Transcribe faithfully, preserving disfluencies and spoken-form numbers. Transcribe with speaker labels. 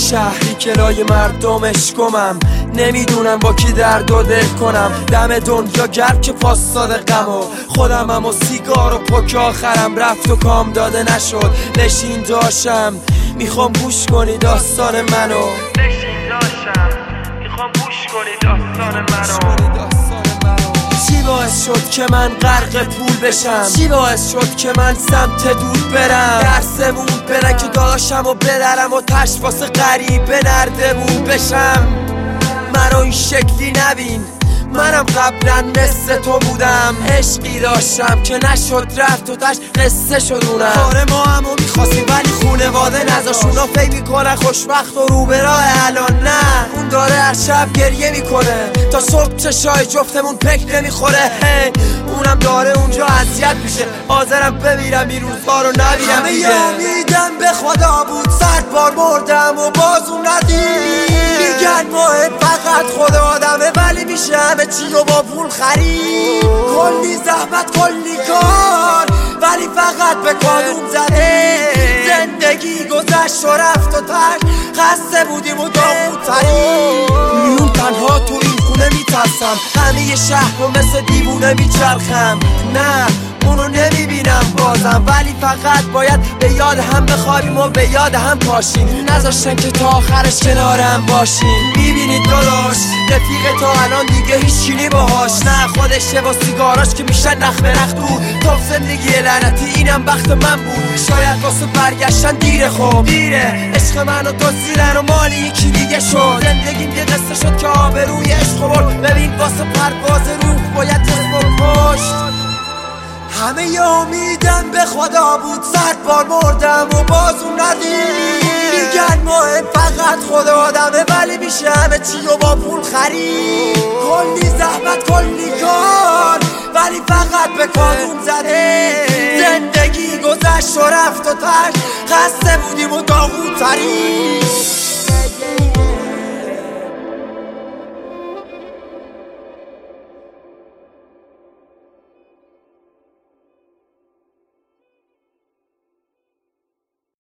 Speaker 1: شهری که لای مردمش گمم، نمیدونم با کی درد و دل کنم. دم دنیا گرم که پاسدار غم و خودمم و سیگار و پک آخرم رفت و کام داده نشد. نشین داشتم میخوام گوش کنی داستان منو،
Speaker 2: نشین داشتم میخوام گوش کنی داستان منو.
Speaker 1: چی باعث شد که من غرق پول بشم؟ چی باعث شد که من سمت دور برم؟ درسمون برن که داشتم و بدرم و تش واسه غریبه نردمون بشم. منو این شکلی نبین، منم قبلا مثل تو بودم. عشقی داشتم که نشد رفت و تش قصه شد اونم. کار ما همو میخواستیم ولی خونواده نذاشونا فکر میکنن خوشبخت و رو به راه. الان نه، اون داره هر شب گریه میکنه تا صبح چشای جفتمون پک نمیخوره. اونم داره اونجا اذیت میشه، حاضرم بمیرم این روزها رو نبینم. همه امیدم به خدا بود، صد بار مردم و باز اون ندید. میگن مهم فقط خدا آدمه ولی میشه همه چی رو با پول خرید. کلی زحمت کلی کار ولی فقط به کادوم زده. زندگی گذشت و رفت و تک خسته بودیم و داغوتری. میون تنها تو این خونه میترسم، همه شهر رو مثل دیوونه میچرخم. نه اونو نمیبینم بازم ولی فقط باید به یاد هم بخوابیم و به یاد هم پاشیم. نذاشتن که تا آخرش کنارم باشیم. میبینید داداش رفیق تا الان دیگه هیچی نی باهاش، نه خودشه با سیگاراش که میشن نخ به نخ دور. تا زندگی لعنتی اینم بخت من بود، شاید واسه برگشتن دیره. خوب دیره، عشق منو دزدیدن و مال یکی دیگه شد. زندگیم یه قصه شد که آبروی عشق برد. ببین واسه پرواز روح باید جسم و پشت. همه امیدم به خدا بود، صد بار مردم و باز اون ندید. میگن مهم فقط خدا آدمه ولی میشه همه چی رو با پول خرید. کلی زحمت کلی کار ولی فقط به کادوم زده. زندگی گذشت و رفت و تش خسته بودیم و داغوتری.